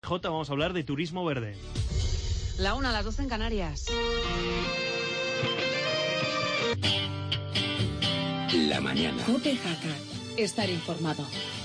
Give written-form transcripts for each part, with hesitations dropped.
AEJ vamos a hablar de turismo verde. La 1, a las 12 en Canarias. La mañana. COPE Jaca. Estar informado.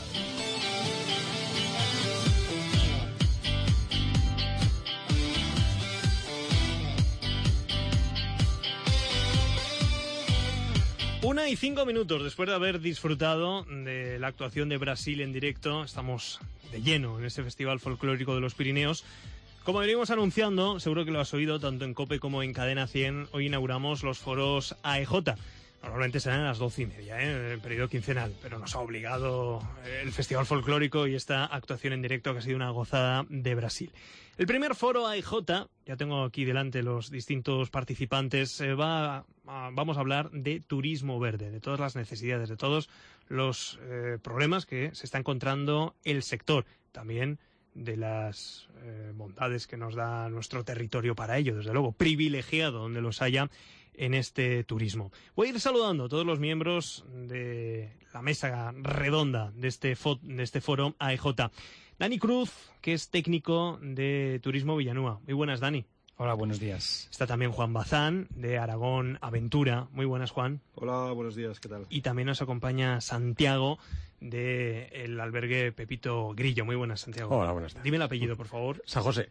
Una y 5 minutos después de haber disfrutado de la actuación de Brasil en directo, estamos de lleno en este Festival Folclórico de los Pirineos. Como venimos anunciando, seguro que lo has oído tanto en COPE como en Cadena 100, hoy inauguramos los foros AEJ. Normalmente serán a las 12:30, en el periodo quincenal, pero nos ha obligado el Festival Folclórico y esta actuación en directo que ha sido una gozada de Brasil. El primer foro AEJ, ya tengo aquí delante los distintos participantes, vamos a hablar de turismo verde, de todas las necesidades, de todos los problemas que se está encontrando el sector, también de las bondades que nos da nuestro territorio para ello, desde luego, privilegiado donde los haya en este turismo. Voy a ir saludando a todos los miembros de la mesa redonda de este foro AEJ. Dani Cruz, que es técnico de Turismo Villanúa. Muy buenas, Dani. Hola, buenos días. Está también Juan Bazán, de Aragón Aventura. Muy buenas, Juan. Hola, buenos días, ¿qué tal? Y también nos acompaña Santiago, del albergue Pepito Grillo. Muy buenas, Santiago. Hola, buenas tardes. Dime el apellido, por favor. San José.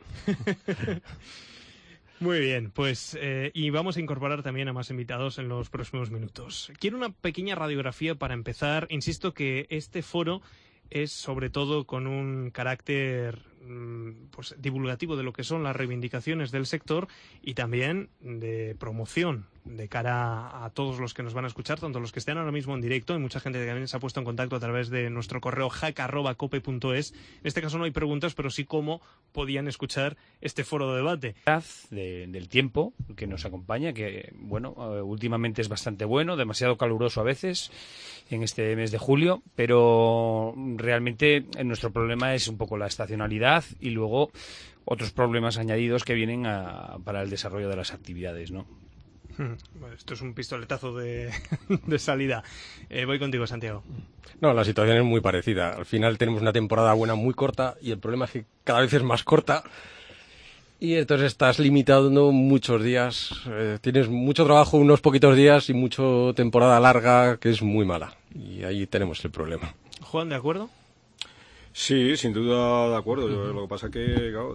Muy bien, pues y vamos a incorporar también a más invitados en los próximos minutos. Quiero una pequeña radiografía para empezar. Insisto que este foro es sobre todo con un carácter pues divulgativo de lo que son las reivindicaciones del sector y también de promoción de cara a todos los que nos van a escuchar, tanto los que estén ahora mismo en directo, y mucha gente que también se ha puesto en contacto a través de nuestro correo jaca@cope.es. En este caso no hay preguntas, pero sí cómo podían escuchar este foro de debate. Del tiempo que nos acompaña, que bueno, últimamente es bastante bueno, demasiado caluroso a veces en este mes de julio, pero realmente nuestro problema es un poco la estacionalidad y luego otros problemas añadidos que vienen para el desarrollo de las actividades, ¿no? Bueno, esto es un pistoletazo de salida. Voy contigo, Santiago. No, la situación es muy parecida. Al final tenemos una temporada buena muy corta y el problema es que cada vez es más corta y entonces estás limitando muchos días. Tienes mucho trabajo unos poquitos días y mucha temporada larga que es muy mala. Y ahí tenemos el problema. Juan, ¿de acuerdo? Sí, sin duda de acuerdo. Lo que pasa es que claro,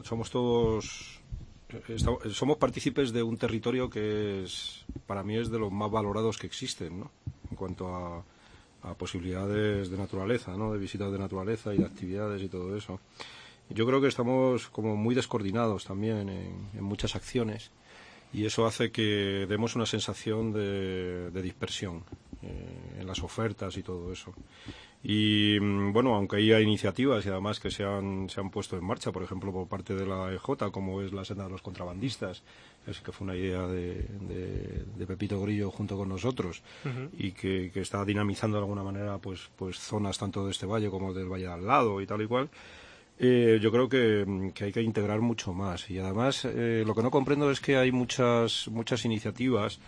somos partícipes de un territorio que para mí es de los más valorados que existen, ¿no? En cuanto a posibilidades de naturaleza, ¿no? De visitas de naturaleza y de actividades y todo eso. Yo creo que estamos como muy descoordinados también en muchas acciones y eso hace que demos una sensación de dispersión en las ofertas y todo eso. Y bueno, aunque haya iniciativas y además que se han puesto en marcha, por ejemplo, por parte de la EJ, como es la senda de los contrabandistas, que fue una idea de Pepito Grillo junto con nosotros, y que está dinamizando de alguna manera pues zonas tanto de este valle como del valle de al lado y tal y cual. Yo creo que hay que integrar mucho más y además lo que no comprendo es que hay muchas iniciativas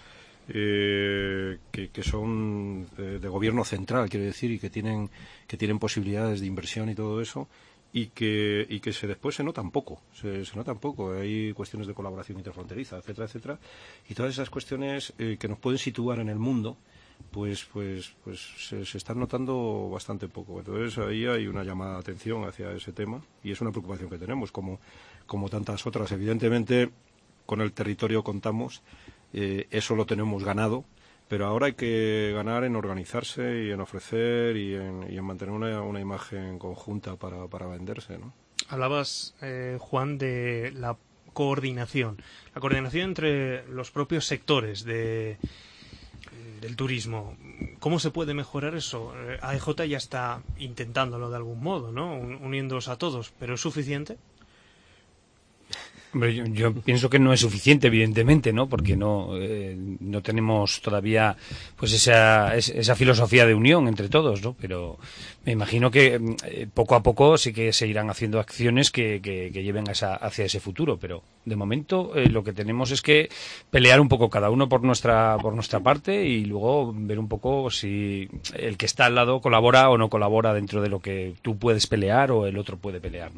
que son de gobierno central, quiero decir, y que tienen posibilidades de inversión y todo eso, y que después se notan poco, se notan poco. Hay cuestiones de colaboración interfronteriza, etcétera, etcétera, y todas esas cuestiones que nos pueden situar en el mundo, pues se están notando bastante poco. Entonces ahí hay una llamada de atención hacia ese tema y es una preocupación que tenemos, como tantas otras. Evidentemente, con el territorio contamos. Eso lo tenemos ganado, pero ahora hay que ganar en organizarse y en ofrecer y en mantener una imagen conjunta para venderse, ¿no? Hablabas, Juan, de la coordinación entre los propios sectores del turismo. ¿Cómo se puede mejorar eso? AEJ ya está intentándolo de algún modo, ¿no? Uniéndose a todos, ¿pero es suficiente? Hombre, yo pienso que no es suficiente, evidentemente, ¿no? Porque no tenemos todavía pues esa filosofía de unión entre todos, ¿no? Pero me imagino que poco a poco sí que se irán haciendo acciones que lleven hacia ese futuro, pero de momento lo que tenemos es que pelear un poco cada uno por nuestra parte y luego ver un poco si el que está al lado colabora o no colabora dentro de lo que tú puedes pelear o el otro puede pelear, ¿no?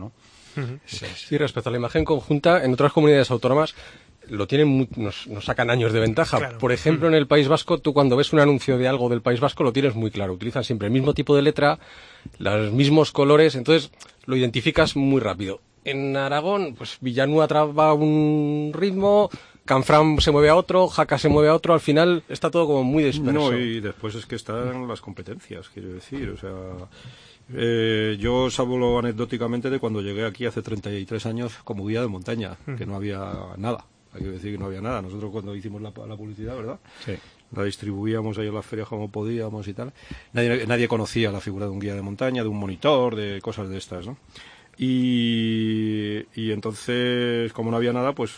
Sí, respecto a la imagen conjunta, en otras comunidades autónomas lo tienen nos sacan años de ventaja. Claro. Por ejemplo, en el País Vasco, tú cuando ves un anuncio de algo del País Vasco lo tienes muy claro. Utilizan siempre el mismo tipo de letra, los mismos colores, entonces lo identificas muy rápido. En Aragón, pues Villanueva va a un ritmo, Canfrán se mueve a otro, Jaca se mueve a otro, al final está todo como muy disperso. No, y después es que están las competencias, quiero decir, o sea... yo os hablo anecdóticamente de cuando llegué aquí hace 33 años como guía de montaña, que no había nada. Hay que decir que no había nada. Nosotros cuando hicimos la publicidad, ¿verdad? Sí. La distribuíamos ahí en las ferias como podíamos y tal. Nadie conocía la figura de un guía de montaña, de un monitor, de cosas de estas, ¿no? Y entonces, como no había nada, pues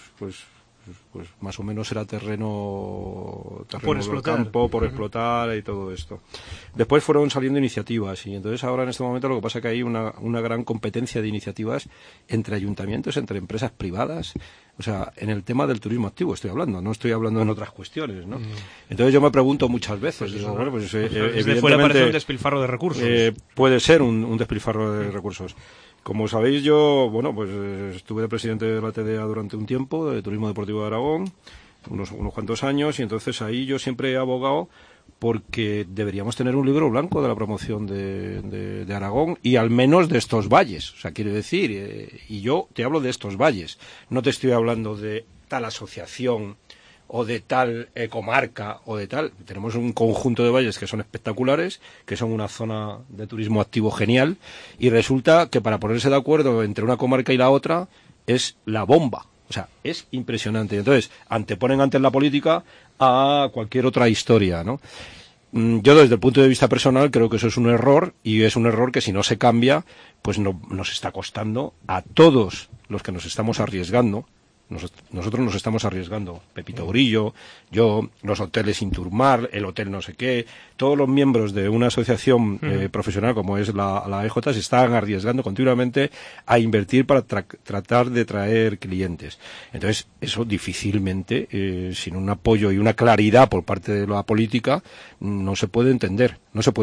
más o menos era terreno por del explotar. campo, por explotar y todo esto. Después fueron saliendo iniciativas y entonces ahora en este momento lo que pasa es que hay una gran competencia de iniciativas entre ayuntamientos, entre empresas privadas, o sea, en el tema del turismo activo estoy hablando, no estoy hablando en otras cuestiones, ¿no? Entonces yo me pregunto muchas veces, digo, bueno, pues desde fuera parece un despilfarro de recursos. Puede ser un despilfarro de recursos. Como sabéis, yo, bueno, pues estuve de presidente de la TDA durante un tiempo, de Turismo Deportivo de Aragón, unos cuantos años, y entonces ahí yo siempre he abogado porque deberíamos tener un libro blanco de la promoción de Aragón y al menos de estos valles. O sea, quiero decir, y yo te hablo de estos valles, no te estoy hablando de tal asociación o de tal comarca o de tal. Tenemos un conjunto de valles que son espectaculares, que son una zona de turismo activo genial, y resulta que para ponerse de acuerdo entre una comarca y la otra es la bomba. O sea, es impresionante. Entonces, anteponen antes la política a cualquier otra historia, ¿no? Yo desde el punto de vista personal creo que eso es un error, y es un error que si no se cambia, pues nos está costando a todos los que nos estamos arriesgando. Nosotros nos estamos arriesgando, Pepito Grillo, yo, los hoteles Inturmar, el hotel no sé qué, todos los miembros de una asociación profesional como es la EJ se están arriesgando continuamente a invertir para tratar de traer clientes. Entonces, eso difícilmente, sin un apoyo y una claridad por parte de la política, no se puede entender.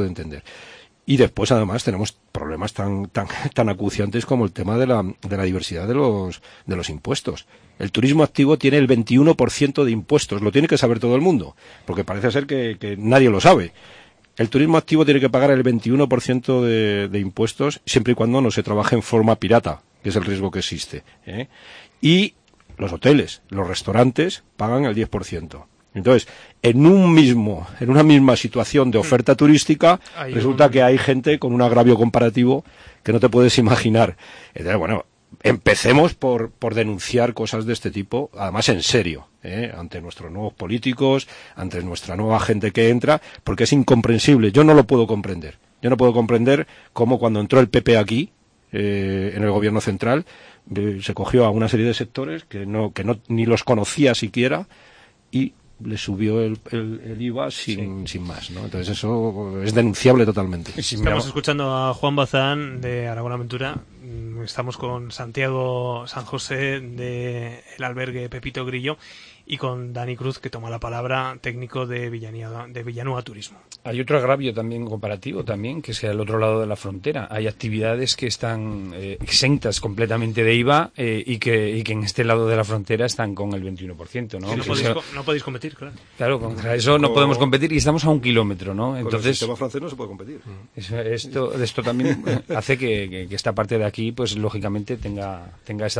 Y después, además, tenemos problemas tan acuciantes como el tema de la diversidad de los impuestos. El turismo activo tiene el 21% de impuestos. Lo tiene que saber todo el mundo, porque parece ser que nadie lo sabe. El turismo activo tiene que pagar el 21% de impuestos siempre y cuando no se trabaje en forma pirata, que es el riesgo que existe, ¿eh? Y los hoteles, los restaurantes pagan el 10%. Entonces, en una misma situación de oferta turística, resulta que hay gente con un agravio comparativo que no te puedes imaginar. Entonces, bueno, empecemos por denunciar cosas de este tipo, además en serio, ante nuestros nuevos políticos, ante nuestra nueva gente que entra, porque es incomprensible. Yo no lo puedo comprender. Yo no puedo comprender cómo cuando entró el PP aquí, en el gobierno central, se cogió a una serie de sectores que no ni los conocía siquiera y le subió el IVA sin más, ¿no? Entonces eso es denunciable totalmente. Estamos escuchando a Juan Bazán de Aragón Aventura. Estamos con Santiago San José del albergue Pepito Grillo y con Dani Cruz, que toma la palabra, técnico de Villanueva Turismo. Hay otro agravio también comparativo, que es al otro lado de la frontera. Hay actividades que están exentas completamente de IVA y que en este lado de la frontera están con el 21%, ¿no? No podéis competir, claro. Claro, contra eso no podemos competir y estamos a 1 kilómetro, ¿no? Entonces, el sistema francés no se puede competir. Esto también hace que esta parte de aquí, pues lógicamente tenga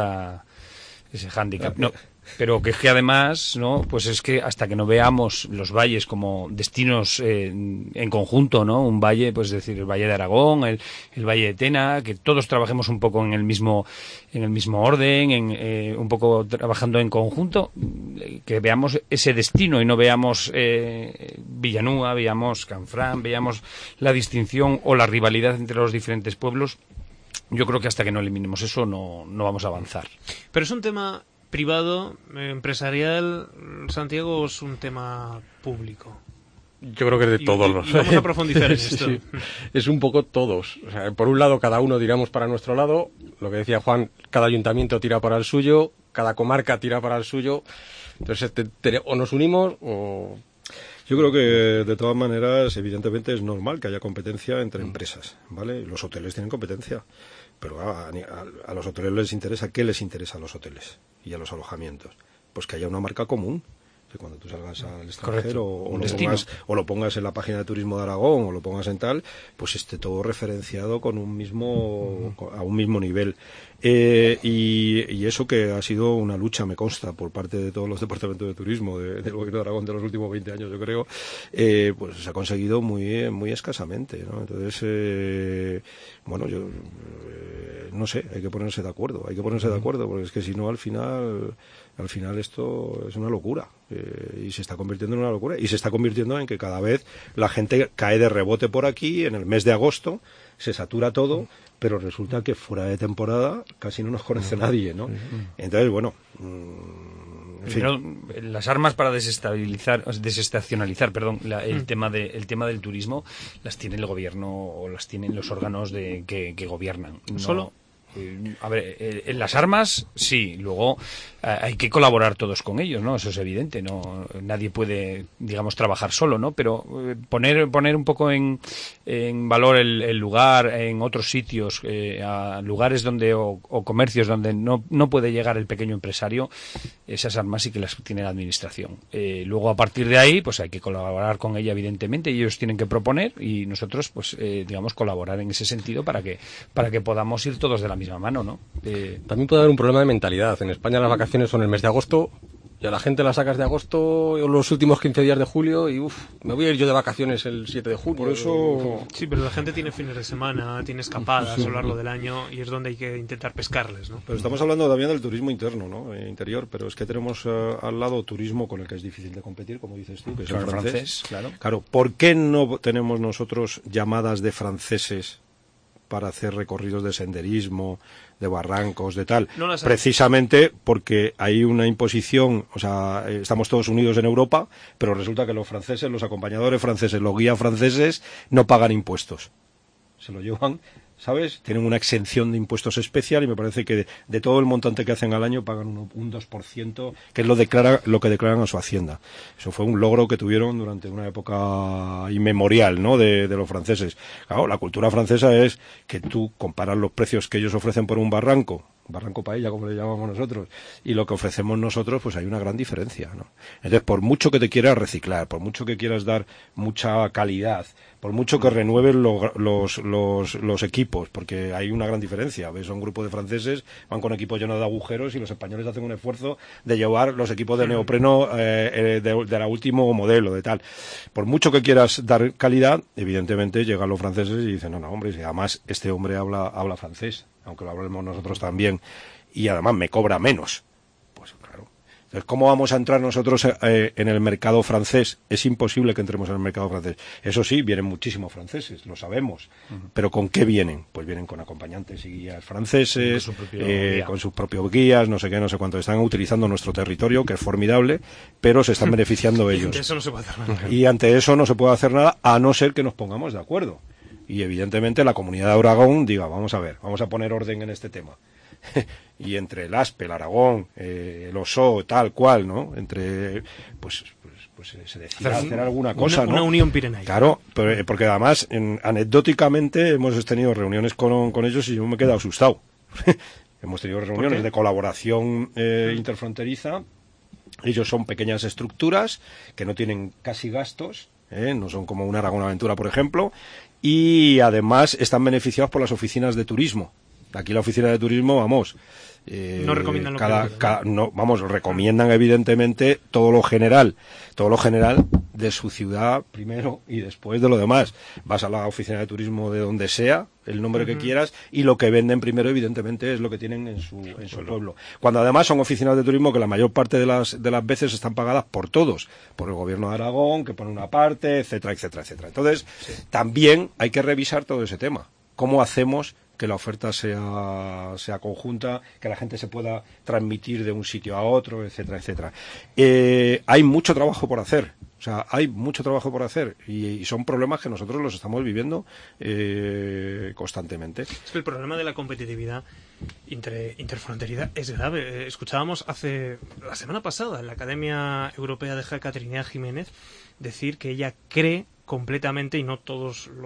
ese hándicap. No, pero que es que además, ¿no? Pues es que hasta que no veamos los valles como destinos en conjunto, ¿no? Un valle, pues decir, el Valle de Aragón, el Valle de Tena, que todos trabajemos un poco en el mismo orden, un poco trabajando en conjunto, que veamos ese destino y no veamos Villanueva, veamos Canfrán, veamos la distinción o la rivalidad entre los diferentes pueblos. Yo creo que hasta que no eliminemos eso no vamos a avanzar. Pero es un tema privado, empresarial, Santiago, o es un tema público. Yo creo que es de todos los. Y vamos a profundizar en esto. Sí. Es un poco todos. O sea, por un lado, cada uno tiramos para nuestro lado. Lo que decía Juan, cada ayuntamiento tira para el suyo, cada comarca tira para el suyo. Entonces, o nos unimos o... Yo creo que, de todas maneras, evidentemente es normal que haya competencia entre empresas, ¿vale? Los hoteles tienen competencia. pero a los hoteles les interesa, ¿qué les interesa a los hoteles y a los alojamientos? Pues que haya una marca común, que cuando tú salgas al extranjero o lo pongas en la página de turismo de Aragón o lo pongas en tal, pues esté todo referenciado con a un mismo nivel. Y eso que ha sido una lucha, me consta, por parte de todos los departamentos de turismo del gobierno de Aragón de los últimos 20 años, yo creo, pues se ha conseguido muy escasamente, ¿no? Entonces, bueno, yo no sé, hay que ponerse de acuerdo, porque es que si no, al final esto es una locura, y se está convirtiendo en una locura, y se está convirtiendo en que cada vez la gente cae de rebote por aquí. En el mes de agosto se satura todo, pero resulta que fuera de temporada casi no nos conoce nadie, ¿no? Entonces, bueno, en fin. Pero las armas para desestacionalizar, el tema del turismo las tiene el gobierno o las tienen los órganos que gobiernan. No, ¿Solo? A ver, en las armas sí, luego hay que colaborar todos con ellos, ¿no? Eso es evidente, no, nadie puede, digamos, trabajar solo, ¿no? Pero poner un poco en valor el lugar en otros sitios, a lugares donde o comercios donde no puede llegar el pequeño empresario, esas armas sí que las tiene la administración. Luego, a partir de ahí, pues hay que colaborar con ella, evidentemente, y ellos tienen que proponer y nosotros, pues, digamos, colaborar en ese sentido para que podamos ir todos de la misma mano, ¿no? También puede haber un problema de mentalidad. En España las vacaciones son el mes de agosto y a la gente la sacas de agosto los últimos 15 días de julio y me voy a ir yo de vacaciones el 7 de julio. Por eso... Sí, pero la gente tiene fines de semana, tiene escapadas a lo largo del año y es donde hay que intentar pescarles, ¿no? Pero estamos hablando también del turismo interno, ¿no? Interior, pero es que tenemos al lado turismo con el que es difícil de competir, como dices tú, que es el francés. Claro, ¿por qué no tenemos nosotros llamadas de franceses para hacer recorridos de senderismo, de barrancos, de tal? No las hay. Precisamente porque hay una imposición, o sea, estamos todos unidos en Europa, pero resulta que los franceses, los acompañadores franceses, los guías franceses no pagan impuestos. Se lo llevan, ¿sabes? Tienen una exención de impuestos especial y me parece que de todo el montante que hacen al año pagan un 2%, que es lo que declaran a su hacienda. Eso fue un logro que tuvieron durante una época inmemorial, ¿no? de los franceses. Claro, la cultura francesa es que tú comparas los precios que ellos ofrecen por un barranco paella, como le llamamos nosotros, y lo que ofrecemos nosotros, pues hay una gran diferencia, ¿no? Entonces, por mucho que te quieras reciclar, por mucho que quieras dar mucha calidad, por mucho que renueves los equipos, porque hay una gran diferencia. Ves a un grupo de franceses, van con equipos llenos de agujeros y los españoles hacen un esfuerzo de llevar los equipos de neopreno de la último modelo, de tal. Por mucho que quieras dar calidad, evidentemente llegan los franceses y dicen, no, hombre, si además este hombre habla francés, aunque lo hablemos nosotros también, y además me cobra menos. Pues claro. Entonces, ¿cómo vamos a entrar nosotros en el mercado francés? Es imposible que entremos en el mercado francés. Eso sí, vienen muchísimos franceses, lo sabemos. Pero ¿con qué vienen? Pues vienen con acompañantes y guías franceses, con sus propios guías, no sé qué, no sé cuánto. Están utilizando nuestro territorio, que es formidable, pero se están beneficiando ellos. Y ante eso no se puede hacer nada. Y ante eso no se puede hacer nada, a no ser que nos pongamos de acuerdo. Y evidentemente la comunidad de Aragón diga, vamos a ver, vamos a poner orden en este tema. Y entre el ASPE, el Aragón, el OSO, tal cual, ¿no? Entre, pues se decide hacer alguna cosa, ¿no? Una unión pirenaica. Claro, porque además, anecdóticamente, hemos tenido reuniones con ellos y yo me he quedado asustado. Hemos tenido reuniones de colaboración interfronteriza. Ellos son pequeñas estructuras que no tienen casi gastos, no son como una Aragón Aventura, por ejemplo, y además están beneficiados por las oficinas de turismo. Aquí la oficina de turismo, vamos, no recomiendan recomiendan evidentemente todo lo general de su ciudad primero y después de lo demás. Vas a la oficina de turismo de donde sea, el nombre que quieras, y lo que venden primero evidentemente es lo que tienen en su pueblo. Cuando además son oficinas de turismo que la mayor parte de las veces están pagadas por todos, por el gobierno de Aragón, que pone una parte, etcétera, etcétera, etcétera. Entonces, también hay que revisar todo ese tema. ¿Cómo hacemos que la oferta sea conjunta, que la gente se pueda transmitir de un sitio a otro, etcétera, etcétera? Hay mucho trabajo por hacer. O sea, hay mucho trabajo por hacer y son problemas que nosotros los estamos viviendo constantemente. Es que el problema de la competitividad interfronteriza es grave. Escuchábamos la semana pasada en la Academia Europea de Jaca Trinidad Jiménez decir que ella cree completamente, y no todos los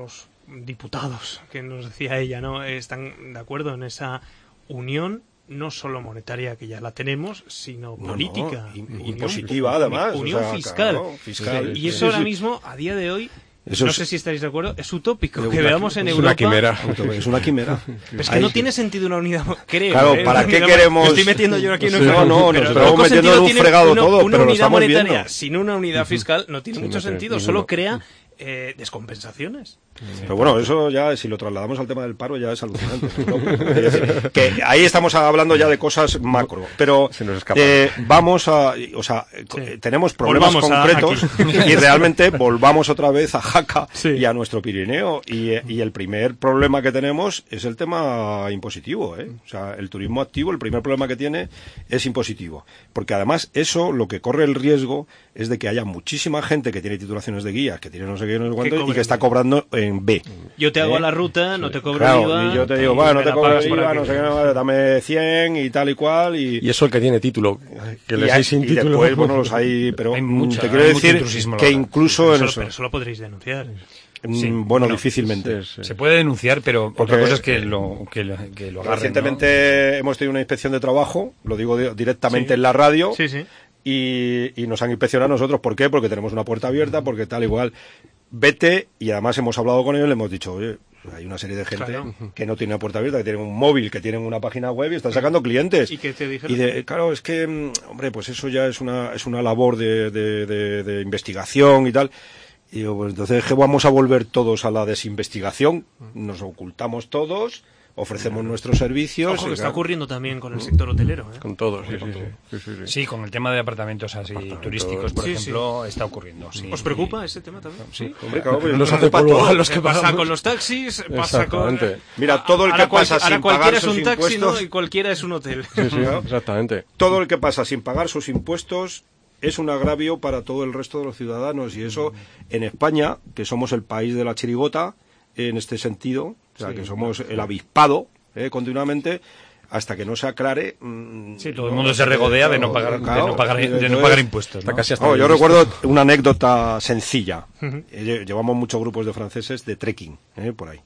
diputados, que nos decía ella, ¿no? Están de acuerdo en esa unión no solo monetaria, que ya la tenemos, sino política. Impositiva, además. Unión fiscal. Claro, fiscal. Y eso ahora mismo, a día de hoy, eso no sé si estáis de acuerdo, es utópico que una- veamos en es Europa. una quimera. Es una quimera. Pero es que no tiene sentido una unidad, creo. Claro, ¿para qué queremos...? Me estoy metiendo yo aquí en un Sí, fregado, no, pero nos estamos poco metiendo sentido en un tiene fregado todo, una pero lo unidad estamos monetaria viendo. sin una unidad fiscal no tiene Sí, mucho no tiene sentido, ninguno. solo crea descompensaciones. Pero bueno, eso ya, si lo trasladamos al tema del paro, ya es alucinante. ¿no? Es decir, que ahí estamos hablando ya de cosas macro. Pero Se nos escapa. vamos a... O sea, tenemos problemas Volvamos a concretos y realmente volvamos otra vez a Jaca Sí. y a nuestro Pirineo. Y el primer problema que tenemos es el tema impositivo. O sea, el turismo activo, el primer problema que tiene es impositivo. Porque además eso, lo que corre el riesgo es de que haya muchísima gente que tiene titulaciones de guías, que tiene no sé qué, no sé cuánto, y cobren que está B. cobrando en B. Yo te hago la ruta, no te cobro Claro, el IVA. y yo te digo, y bueno, no me te la cobro pagas el por IVA, aquí. no sé qué, no, dame 100 y tal y cual. Y eso el que tiene título. Que les y hay sin título. después, bueno, los hay, pero Hay mucha- te quiero hay mucho decir intrusismo, la que verdad. incluso Pero en eso, eso, pero eso lo podréis denunciar. bueno, difícilmente. Se puede denunciar, pero Porque- otra cosa es que lo agarren, ¿no? Recientemente hemos tenido una inspección de trabajo, lo digo directamente Sí. en la radio, Sí, sí. y nos han inspeccionado a nosotros. ¿Por qué? Porque tenemos una puerta abierta, porque tal igual. Vete, y además hemos hablado con ellos, le hemos dicho, oye, hay una serie de gente Claro. que no tiene una puerta abierta, que tienen un móvil, que tienen una página web y están sacando clientes. ¿Y qué te dijeron? Claro, es que, hombre, pues eso ya es una labor de investigación y tal. Y digo, pues entonces, ¿qué vamos a volver todos a la desinvestigación? Nos ocultamos todos, ofrecemos nuestros servicios. Ojo, que y está claro, ocurriendo también con el sector hotelero. ¿eh? Con todo, sí. Sí, con el tema de apartamentos así turísticos, por Sí, ejemplo, está ocurriendo. Sí. ¿Os preocupa ese tema también? Sí. hombre, claro, pues Nos eso hace para polvo todo. a los que Pasa pagamos. con los taxis, pasa con... Exactamente. Mira, todo el Ahora que pasa ahora sin cualquiera pagar es sus un taxi, impuestos, ¿no? Y cualquiera es un hotel. Sí, exactamente. todo el que pasa sin pagar sus impuestos es un agravio para todo el resto de los ciudadanos. Y eso, en España, que somos el país de la chirigota, en este sentido, o sea, que somos el avispado continuamente, hasta que no se aclare... Sí, todo el mundo se regodea de no pagar, de no pagar impuestos, Está ¿no? casi hasta No, yo bien visto. recuerdo una anécdota sencilla. Llevamos muchos grupos de franceses de trekking, por ahí.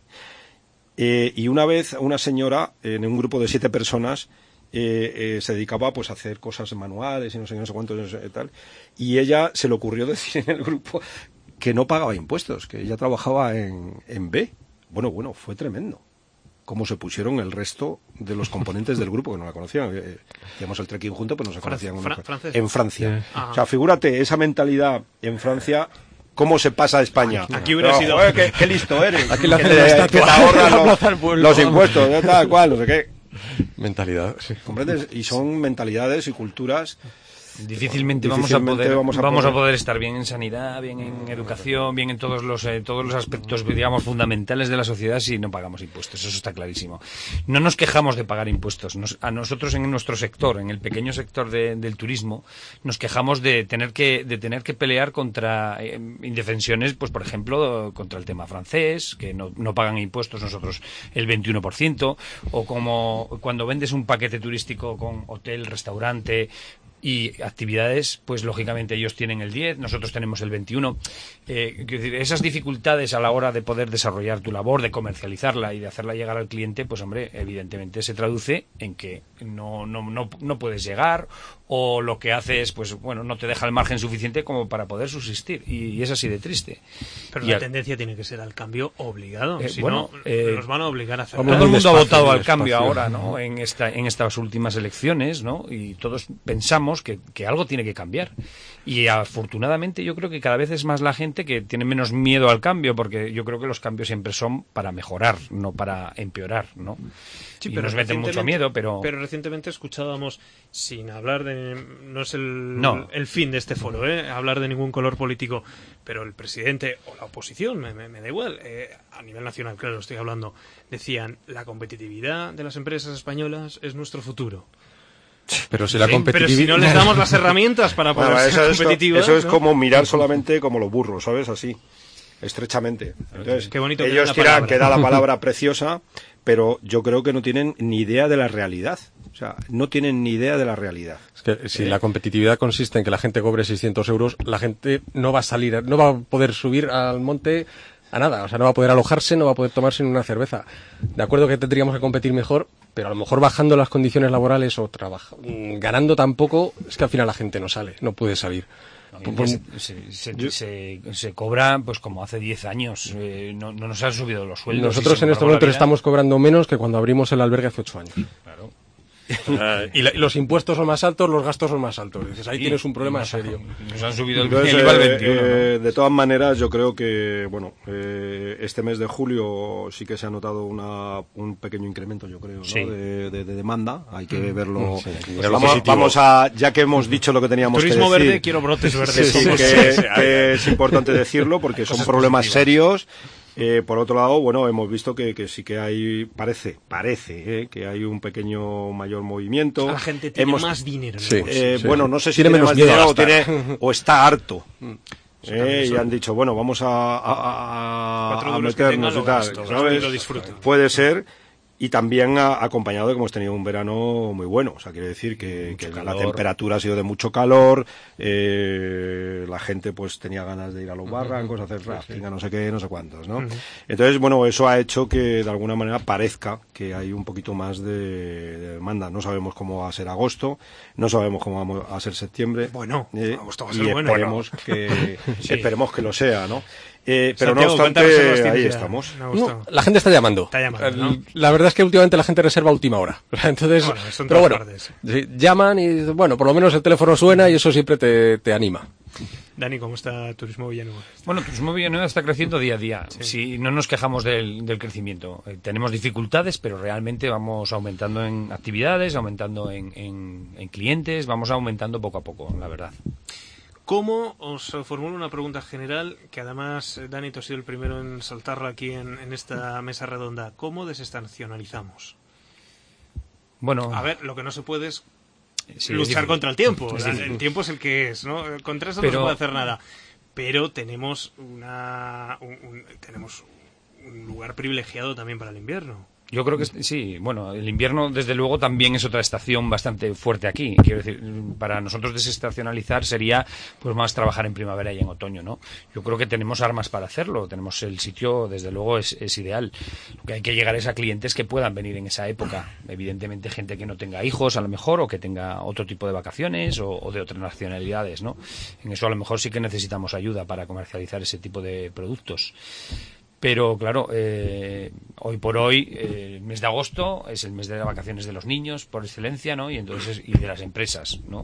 Y una vez una señora, en un grupo de 7 personas, se dedicaba pues a hacer cosas manuales y no sé cuántos, no sé, tal. Y ella se le ocurrió decir en el grupo que no pagaba impuestos, que ella trabajaba en B. Bueno, fue tremendo. Cómo se pusieron el resto de los componentes del grupo, que no la conocían. Hacíamos el trekking juntos, pero no se conocían. ¿Francés? En Francia. Ah. O sea, figúrate esa mentalidad en Francia, cómo se pasa a España. Aquí hubiera Pero, sido- joder, qué listo eres. Aquí le que hacen una estatua que te en la ahorran plaza del pueblo. los impuestos, tal cual, no sé qué. Mentalidad, sí. ¿Comprendes? Y son mentalidades y culturas. Difícilmente, Difícilmente vamos a poder estar bien en sanidad, bien en educación, bien en todos los aspectos, digamos, fundamentales de la sociedad si no pagamos impuestos. Eso está clarísimo. No nos quejamos de pagar impuestos. A nosotros en nuestro sector, en el pequeño sector del turismo, nos quejamos de tener que pelear contra indefensiones, pues por ejemplo, contra el tema francés, que no pagan impuestos, nosotros el 21%, o como cuando vendes un paquete turístico con hotel, restaurante y actividades, pues lógicamente ellos tienen el 10, nosotros tenemos el 21. Quiero decir, esas dificultades a la hora de poder desarrollar tu labor, de comercializarla y de hacerla llegar al cliente, pues hombre, evidentemente se traduce en que no puedes llegar, o lo que haces, pues bueno, no te deja el margen suficiente como para poder subsistir, y es así de triste. Pero Y la tendencia tiene que ser al cambio obligado. Si bueno, no, nos van a obligar a hacer vamos Todo el muy mundo ha despacio, votado al despacio. cambio ahora, ¿no? En estas últimas elecciones, ¿no? Y todos pensamos que algo tiene que cambiar. Y afortunadamente yo creo que cada vez es más la gente que tiene menos miedo al cambio, porque yo creo que los cambios siempre son para mejorar, no para empeorar, ¿no? Sí, y pero nos meten mucho recientemente- miedo, pero recientemente escuchábamos, sin hablar de... No es No. el fin de este foro, hablar de ningún color político, pero el presidente o la oposición, me da igual, a nivel nacional, claro, estoy hablando, decían, la competitividad de las empresas españolas es nuestro futuro. Pero si la Sí, pero competitividad... si no les damos las herramientas para poder Bueno, ser eso competitivas... es ¿no? como mirar solamente como los burros, ¿sabes? Así, estrechamente. Entonces, Qué bonito queda ellos la tiran, palabra. queda la palabra preciosa, pero yo creo que no tienen ni idea de la realidad. O sea, no tienen ni idea de la realidad. Es que si la competitividad consiste en que la gente cobre 600 euros, la gente no va a salir, no va a poder subir al monte a nada. O sea, no va a poder alojarse, no va a poder tomarse ni una cerveza. De acuerdo que tendríamos que competir mejor, pero a lo mejor bajando las condiciones laborales o ganando tan poco, es que al final la gente no sale, no puede salir. Se cobra pues como hace 10 años, no nos han subido los sueldos. Nosotros en estos momentos estamos cobrando menos que cuando abrimos el albergue hace 8 años. Claro. Y los impuestos son más altos, los gastos son más altos. Dices, ahí tienes un problema serio. Nos han subido Entonces, el IVA al 21. ¿no? De todas maneras, yo creo que, bueno, este mes de julio sí que se ha notado un pequeño incremento, yo creo, ¿no? Sí. de demanda. Hay que verlo. Sí, vamos a, ya que hemos dicho lo que teníamos Turismo que decir. verde, quiero brotes verdes. Sí, que es importante decirlo porque son problemas serios. Por otro lado, bueno, hemos visto que sí que hay, parece que hay un pequeño mayor movimiento. La gente tiene más dinero. Sí. Bueno, no sé si Tiene tiene menos más miedo a dinero o está harto. Y son han dicho, bueno, vamos a 4 duros que tenga, meternos lo y tal, gasto, ¿sabes? y lo disfruto. Puede ser. Y también acompañado de que hemos tenido un verano muy bueno. O sea, quiere decir que la temperatura ha sido de mucho calor, la gente pues tenía ganas de ir a los barrancos, hacer rafting, no sé qué, no sé cuántos, ¿no? Entonces, bueno, eso ha hecho que de alguna manera parezca que hay un poquito más de demanda. No sabemos cómo va a ser agosto, no sabemos cómo va a ser septiembre. Bueno, agosto va a ser y bueno. esperemos que lo sea, ¿no? Pero Santiago, no obstante, cuéntanos, ahí ya. estamos. No, la gente está llamando. Está llamando, ¿no? La verdad es que últimamente la gente reserva a última hora. Entonces, Bueno, eso en pero todas bueno, partes. sí, llaman y bueno, por lo menos el teléfono suena y eso siempre te anima. Dani, ¿cómo está Turismo Villanueva? Bueno, Turismo Villanueva está creciendo día a día. Sí, no nos quejamos del crecimiento. Tenemos dificultades, pero realmente vamos aumentando en actividades, aumentando en clientes, vamos aumentando poco a poco, la verdad. ¿Cómo, os formulo una pregunta general, que además, Dani, tú has sido el primero en saltarla aquí en esta mesa redonda, ¿cómo desestacionalizamos? Bueno, A ver, lo que no se puede es sí, luchar contra el tiempo. Es difícil. El tiempo es el que es, ¿no? Contra eso no se puede hacer nada. Pero tenemos tenemos un lugar privilegiado también para el invierno. Yo creo que sí, bueno, el invierno desde luego también es otra estación bastante fuerte aquí. Quiero decir, para nosotros desestacionalizar sería pues más trabajar en primavera y en otoño, ¿no? Yo creo que tenemos armas para hacerlo, tenemos el sitio, desde luego es ideal. Lo que hay que llegar es a clientes que puedan venir en esa época. Evidentemente gente que no tenga hijos a lo mejor o que tenga otro tipo de vacaciones o de otras nacionalidades, ¿no? En eso a lo mejor sí que necesitamos ayuda para comercializar ese tipo de productos. Pero claro, hoy por hoy, el mes de agosto es el mes de las vacaciones de los niños por excelencia, ¿no? Y entonces y de las empresas, ¿no?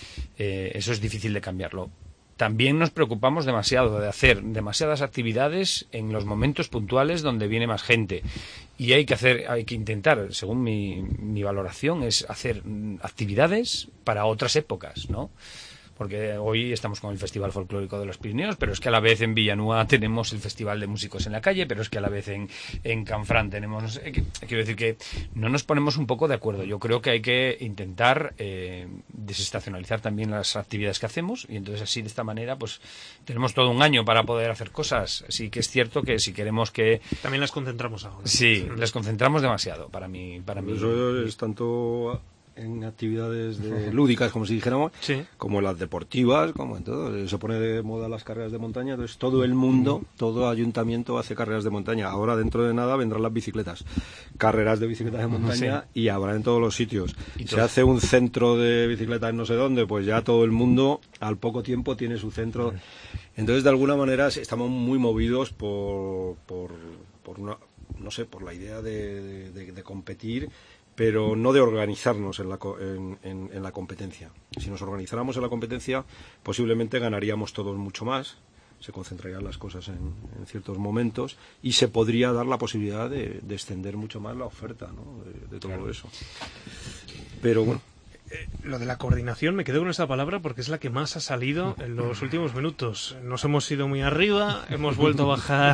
Eso es difícil de cambiarlo. También nos preocupamos demasiado de hacer demasiadas actividades en los momentos puntuales donde viene más gente. Y hay que intentar, según mi valoración, es hacer actividades para otras épocas, ¿no? Porque hoy estamos con el Festival Folclórico de los Pirineos, pero es que a la vez en Villanueva tenemos el Festival de Músicos en la Calle, pero es que a la vez en Canfrán tenemos... quiero decir que no nos ponemos un poco de acuerdo. Yo creo que hay que intentar desestacionalizar también las actividades que hacemos y entonces así de esta manera pues tenemos todo un año para poder hacer cosas. Sí que es cierto que si queremos que... También las concentramos ahora. Sí, las concentramos demasiado para mí. Eso es tanto en actividades lúdicas, como si dijéramos, sí, como las deportivas, como en todo. Se pone de moda las carreras de montaña, entonces todo el mundo, todo ayuntamiento hace carreras de montaña. Ahora, dentro de nada, vendrán las bicicletas. Carreras de bicicletas de montaña y habrá en todos los sitios. Se hace un centro de bicicletas en no sé dónde, pues ya todo el mundo, al poco tiempo, tiene su centro. Entonces, de alguna manera, estamos muy movidos por una, no sé, por la idea de competir, pero no de organizarnos en la competencia. Si nos organizáramos en la competencia, posiblemente ganaríamos todos mucho más, se concentrarían las cosas en ciertos momentos y se podría dar la posibilidad de extender mucho más la oferta, ¿no? de todo claro. Eso. Pero bueno. Lo de la coordinación, me quedo con esa palabra porque es la que más ha salido en los últimos minutos. Nos hemos ido muy arriba, hemos vuelto a bajar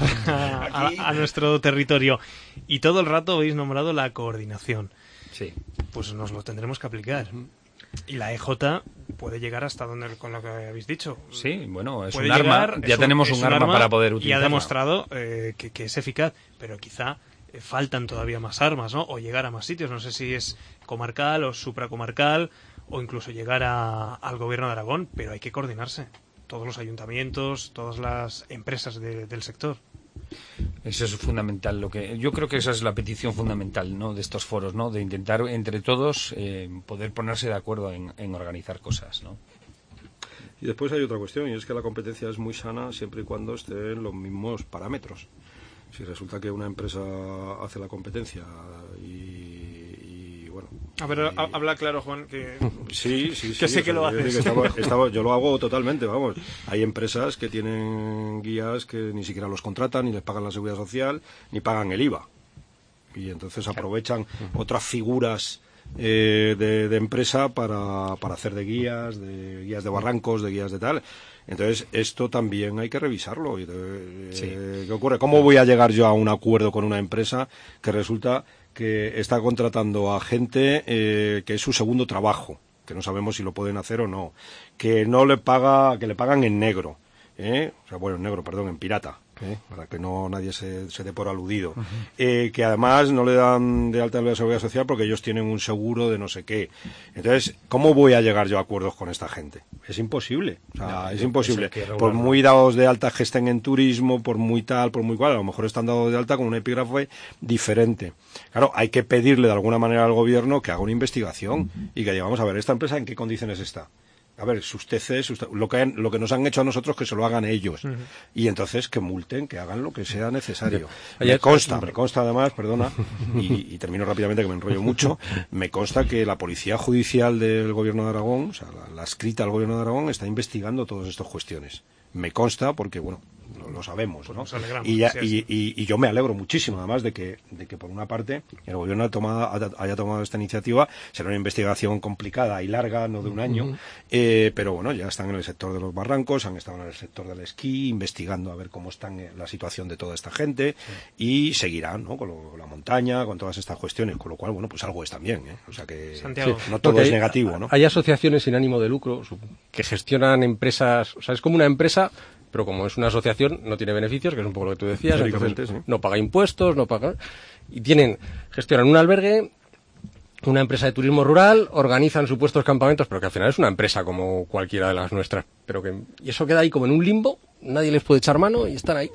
a nuestro territorio y todo el rato habéis nombrado la coordinación. Sí. Pues nos lo tendremos que aplicar. Y la EJ puede llegar hasta donde, con lo que habéis dicho. Sí, bueno, es puede un arma. Llegar, ya tenemos un arma para poder utilizarla. Y ha demostrado que es eficaz, pero quizá faltan todavía más armas, ¿no? O llegar a más sitios. No sé si es comarcal o supracomarcal o incluso llegar al gobierno de Aragón, pero hay que coordinarse. Todos los ayuntamientos, todas las empresas del sector. Eso es fundamental. Yo creo que esa es la petición fundamental, ¿no?, de estos foros, ¿no?, de intentar entre todos poder ponerse de acuerdo en organizar cosas, ¿no? Y después hay otra cuestión, y es que la competencia es muy sana siempre y cuando esté en los mismos parámetros. Si resulta que una empresa hace la competencia y bueno... A ver, habla claro, Juan, que... Sí. Que sé que lo haces. Yo lo hago totalmente, vamos. Hay empresas que tienen guías que ni siquiera los contratan, ni les pagan la seguridad social, ni pagan el IVA. Y entonces aprovechan otras figuras de empresa para hacer de guías de barrancos, de guías de tal. Entonces, esto también hay que revisarlo. ¿Qué ocurre? ¿Cómo voy a llegar yo a un acuerdo con una empresa que resulta que está contratando a gente que es su segundo trabajo, que no sabemos si lo pueden hacer o no, que le pagan en negro, en pirata, para que no nadie se dé por aludido, que además no le dan de alta la seguridad social porque ellos tienen un seguro de no sé qué. Entonces, ¿cómo voy a llegar yo a acuerdos con esta gente? Es imposible, es imposible. Por muy dados de alta que estén en turismo, por muy tal, por muy cual, a lo mejor están dados de alta con un epígrafe diferente. Claro, hay que pedirle de alguna manera al gobierno que haga una investigación y que diga, vamos a ver, ¿esta empresa en qué condiciones está? A ver, sus TCs, lo que nos han hecho a nosotros, que se lo hagan ellos. Y entonces que multen, que hagan lo que sea necesario. Me consta además, perdona, y termino rápidamente que me enrollo mucho, me consta que la Policía Judicial del Gobierno de Aragón, o sea, la adscrita al Gobierno de Aragón, está investigando todas estas cuestiones. Me consta porque, bueno, lo sabemos, ¿no? Pues alegramos, y yo me alegro muchísimo, además, de que por una parte el Gobierno haya tomado esta iniciativa. Será una investigación complicada y larga, no de un año, pero bueno, ya están en el sector de los barrancos, han estado en el sector del esquí, investigando a ver cómo está la situación de toda esta gente, y seguirán, ¿no?, con la montaña, con todas estas cuestiones, con lo cual, bueno, pues algo es también, O sea que Santiago, no todo es negativo, ¿no? Hay asociaciones sin ánimo de lucro que gestionan empresas, o sea, es como una empresa, pero como es una asociación, no tiene beneficios, que es un poco lo que tú decías, entonces no paga impuestos, y gestionan un albergue, una empresa de turismo rural, organizan supuestos campamentos, pero que al final es una empresa como cualquiera de las nuestras, y eso queda ahí como en un limbo, nadie les puede echar mano y están ahí.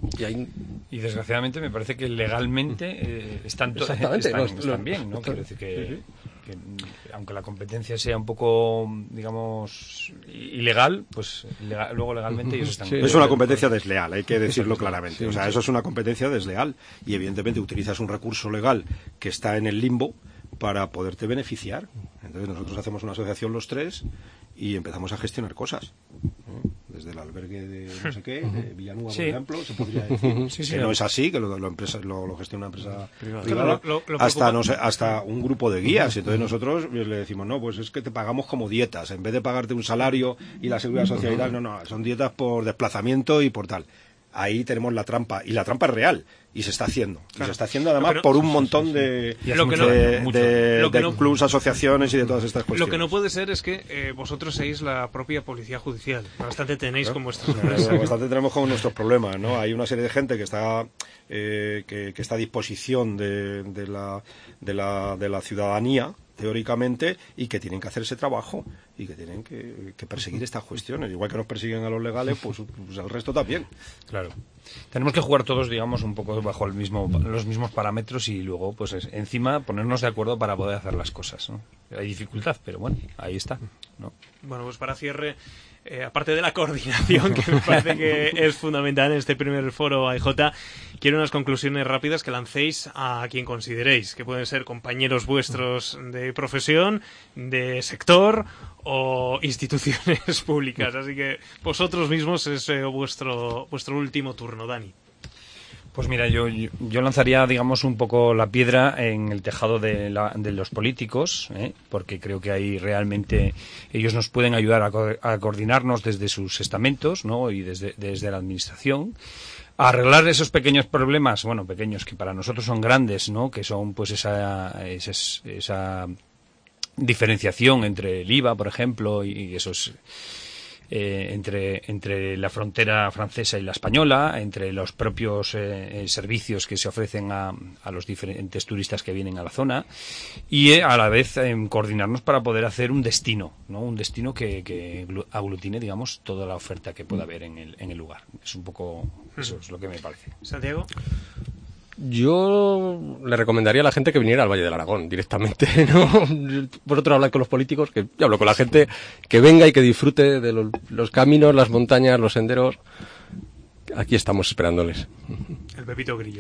Y desgraciadamente me parece que legalmente están bien, ¿no? Quiero decir que aunque la competencia sea un poco, digamos, ilegal, pues luego legalmente ellos están... Es una competencia desleal, hay que decirlo claramente. O sea, eso es una competencia desleal y evidentemente utilizas un recurso legal que está en el limbo para poderte beneficiar. Entonces nosotros hacemos una asociación los tres y empezamos a gestionar cosas. Desde el albergue de no sé qué, de Villanueva, por ejemplo, se podría decir que no es así, que lo gestiona una empresa privada, hasta un grupo de guías. Entonces nosotros le decimos, no, pues es que te pagamos como dietas, en vez de pagarte un salario y la seguridad social y tal, no, son dietas por desplazamiento y por tal. Ahí tenemos la trampa, y la trampa es real, y se está haciendo. Claro. Y se está haciendo además por un montón de clubs, asociaciones y de todas estas cuestiones. Lo que no puede ser es que vosotros seáis la propia Policía Judicial. Bastante tenéis con vuestros problemas. Bastante tenemos con nuestros problemas, ¿no? Hay una serie de gente que está que está a disposición de la ciudadanía, teóricamente, y que tienen que hacer ese trabajo y que tienen que perseguir estas cuestiones. Igual que nos persiguen a los legales, pues al resto también. Claro. Tenemos que jugar todos, digamos, un poco bajo los mismos parámetros y luego, pues encima, ponernos de acuerdo para poder hacer las cosas, ¿no? Hay dificultad, pero bueno, ahí está, ¿no? Bueno, pues para cierre, aparte de la coordinación, que me parece que es fundamental en este primer foro AIJ, quiero unas conclusiones rápidas que lancéis a quien consideréis, que pueden ser compañeros vuestros de profesión, de sector o instituciones públicas. Así que vosotros mismos es vuestro último turno, Dani. Pues mira, yo lanzaría, digamos, un poco la piedra en el tejado de los políticos, porque creo que ahí realmente ellos nos pueden ayudar a coordinarnos desde sus estamentos, ¿no? Y desde la administración, a arreglar esos pequeños problemas, bueno, pequeños que para nosotros son grandes, ¿no? Que son pues esa diferenciación entre el IVA, por ejemplo, y esos entre la frontera francesa y la española, entre los propios servicios que se ofrecen a los diferentes turistas que vienen a la zona, y a la vez coordinarnos para poder hacer un destino, ¿no? Un destino que aglutine, digamos, toda la oferta que pueda haber en el lugar. Es un poco eso es lo que me parece. Santiago. Yo le recomendaría a la gente que viniera al Valle del Aragón directamente, ¿no? Vosotros habláis con los políticos, que yo hablo con la gente, que venga y que disfrute de los caminos, las montañas, los senderos. Aquí estamos esperándoles. El Pepito Grillo.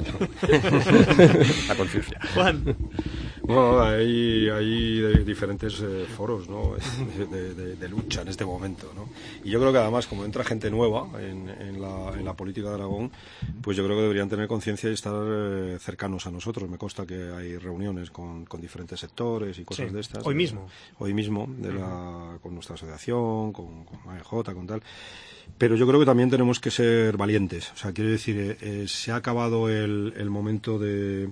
La conciencia. Juan. Bueno, hay diferentes foros, ¿no? de lucha en este momento, ¿no? Y yo creo que además, como entra gente nueva en la política de Aragón, pues yo creo que deberían tener conciencia y estar cercanos a nosotros. Me consta que hay reuniones con diferentes sectores y cosas de estas. Hoy mismo. Hoy mismo, con nuestra asociación, con AEJ, con tal. Pero yo creo que también tenemos que ser valientes. O sea, quiero decir, se ha acabado el momento de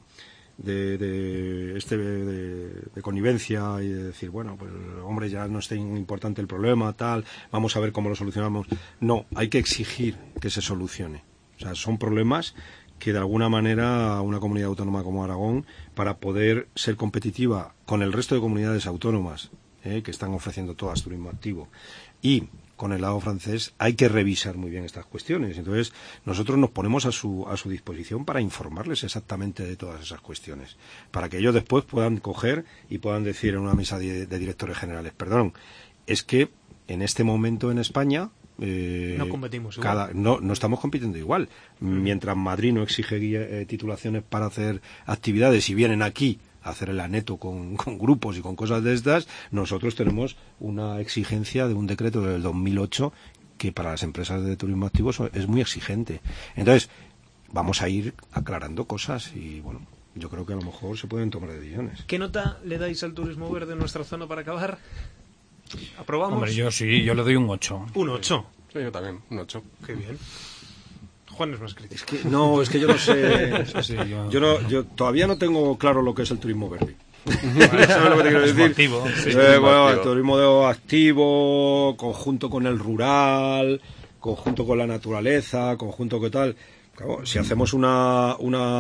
connivencia y de decir, bueno, pues hombre, ya no es tan importante el problema, tal, vamos a ver cómo lo solucionamos. No, hay que exigir que se solucione. O sea, son problemas que de alguna manera una comunidad autónoma como Aragón, para poder ser competitiva con el resto de comunidades autónomas que están ofreciendo todas turismo activo, y con el lado francés, hay que revisar muy bien estas cuestiones. Entonces, nosotros nos ponemos a su disposición para informarles exactamente de todas esas cuestiones, para que ellos después puedan coger y puedan decir en una mesa de directores generales, perdón, es que en este momento en España no competimos igual. No estamos compitiendo igual. Mientras Madrid no exige titulaciones para hacer actividades y vienen aquí hacer el aneto con grupos y con cosas de estas, nosotros tenemos una exigencia de un decreto del 2008 que para las empresas de turismo activo es muy exigente. Entonces, vamos a ir aclarando cosas y, bueno, yo creo que a lo mejor se pueden tomar decisiones. ¿Qué nota le dais al turismo verde en nuestra zona para acabar? ¿Aprobamos? Hombre, yo le doy un 8. Un 8. Sí, yo también, un 8. Qué bien. Juan es más crítico. Es que yo no sé. Yo todavía no tengo claro lo que es el turismo verde. ¿Sabes lo que te quiero decir? Activo, sí. Bueno, el turismo activo, conjunto con el rural, conjunto con la naturaleza, conjunto con tal. Claro, si hacemos una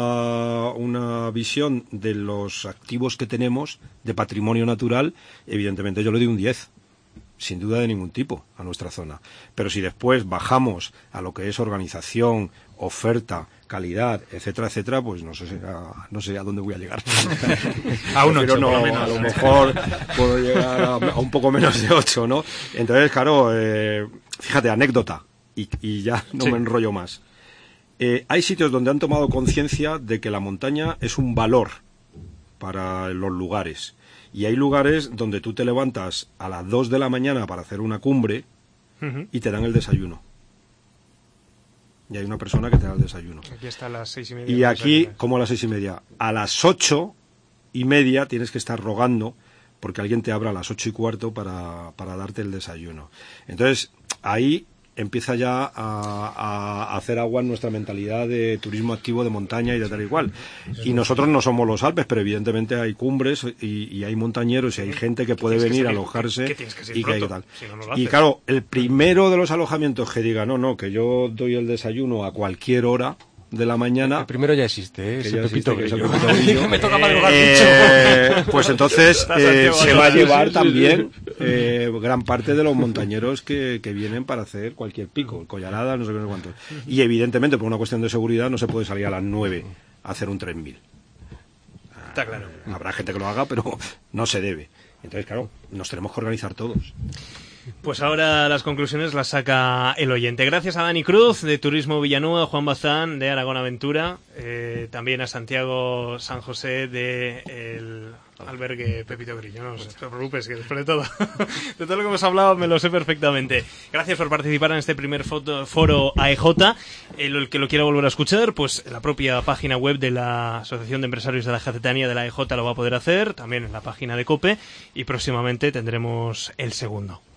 visión de los activos que tenemos de patrimonio natural, evidentemente yo le doy un 10. Sin duda de ningún tipo a nuestra zona. Pero si después bajamos a lo que es organización, oferta, calidad, etcétera, etcétera, pues no sé a dónde voy a llegar. A un 8, no, por lo menos. A lo mejor puedo llegar a un poco menos de 8, ¿no? Entonces, claro, fíjate, anécdota, y ya no me enrollo más. Hay sitios donde han tomado conciencia de que la montaña es un valor para los lugares. Y hay lugares donde tú te levantas a las 2 de la mañana para hacer una cumbre y te dan el desayuno. Y hay una persona que te da el desayuno. Aquí está a las 6:30. Y aquí, ¿cómo a las 6:30? A las 8:30 tienes que estar rogando porque alguien te abra a las 8:15 para darte el desayuno. Entonces, ahí empieza ya a hacer agua en nuestra mentalidad de turismo activo de montaña y de tal y cual. Y nosotros no somos los Alpes, pero evidentemente hay cumbres y hay montañeros y hay gente que puede venir a alojarse y que hay tal. Y claro, el primero de los alojamientos que diga, no, que yo doy el desayuno a cualquier hora de la mañana. El primero ya existe, es el Pepito Grillo. Me toca madrugar pues entonces se va a llevar también gran parte de los montañeros que vienen para hacer cualquier pico, collarada, no sé cuánto. Y evidentemente, por una cuestión de seguridad, no se puede salir a las 9 a hacer un 3000. Está claro. Habrá gente que lo haga, pero no se debe. Entonces, claro, nos tenemos que organizar todos. Pues ahora las conclusiones las saca el oyente. Gracias a Dani Cruz, de Turismo Villanueva, a Juan Bazán, de Aragón Aventura, también a Santiago San José, del albergue Pepito Grillo. No te preocupes, que después de todo lo que hemos hablado me lo sé perfectamente. Gracias por participar en este primer foro AEJ. El que lo quiera volver a escuchar, pues en la propia página web de la Asociación de Empresarios de la Jacetanía de la AEJ lo va a poder hacer, también en la página de COPE, y próximamente tendremos el segundo.